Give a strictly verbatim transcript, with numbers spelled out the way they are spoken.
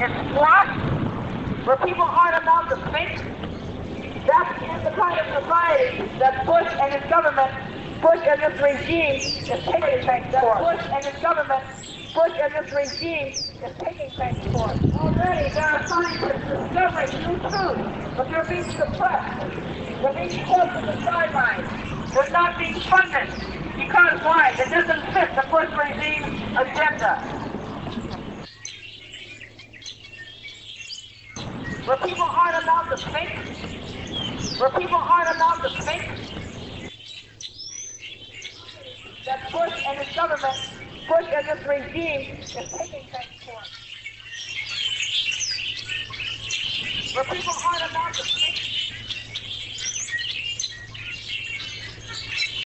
and squash, where people aren't allowed to think. That is the kind of society that Bush and his government, Bush and this regime is taking things for. Bush and his government, Bush and this regime is taking things for. Already there are scientists discovering new truths, but they're being suppressed. They're being pulled to the sidelines. They're not being funded. Because why? It doesn't fit the Bush regime agenda. Where people aren't allowed to think, where people aren't allowed to think, that Bush and his government, Bush and this regime is taking things for. Where people aren't allowed to think.